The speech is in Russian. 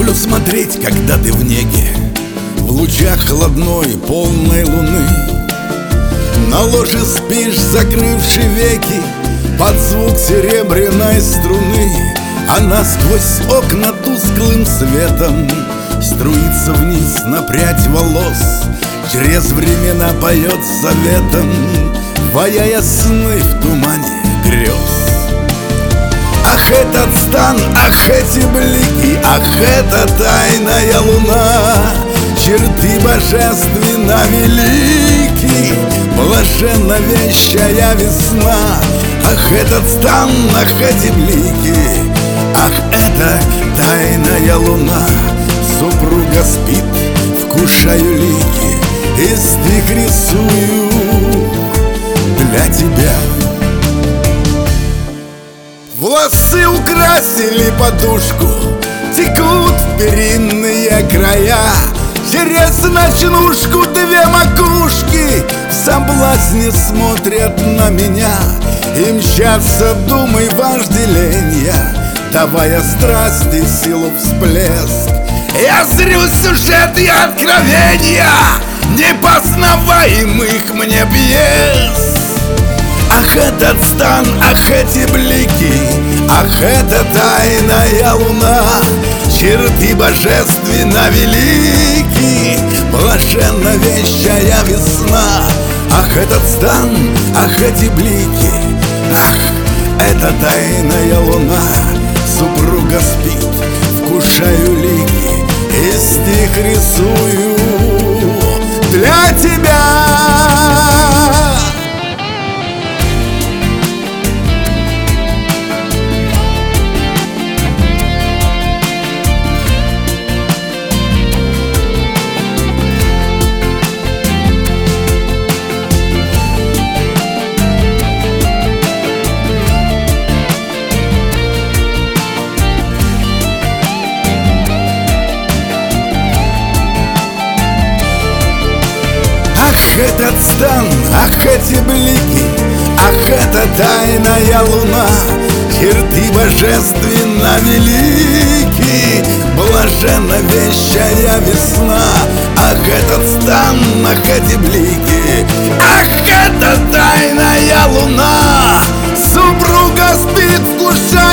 Люблю смотреть, когда ты в неге, в лучах холодной полной луны. На ложе спишь, закрывши веки, под звук серебряной струны. Она сквозь окна тусклым светом струится вниз на прядь волос, через времена поет заветом, ваяя сны в тумане грез. Ах, этот стан, ах, эти блики, ах, эта тайная луна, черты божественно велики, блаженно вещая весна. Ах, этот стан, ах, эти блики, ах, эта тайная луна. Супруга спит, вкушаю лики, и стих рисую для тебя. Волосы украсили подушку, текут в перинные края. Через ночнушку две макушки в соблазне смотрят на меня, и мчатся думы вожделенья, давая страсти силу всплеск. Я зрю сюжет и откровения непознаваемых мне пьес. Ах, этот стан, ах, эти блики, ах, эта тайная луна, черты божественно велики, блаженно вещая весна. Ах, этот стан, ах, эти блики, ах, эта тайная луна. Супруга спит, вкушаю лики, и стих рисую для тебя. Ах, этот стан, ах, эти блики, ах, эта тайная луна, черты божественно велики, блаженно вещая весна. Ах, этот стан, ах, эти блики, ах, эта тайная луна. Супруга спит, вкушая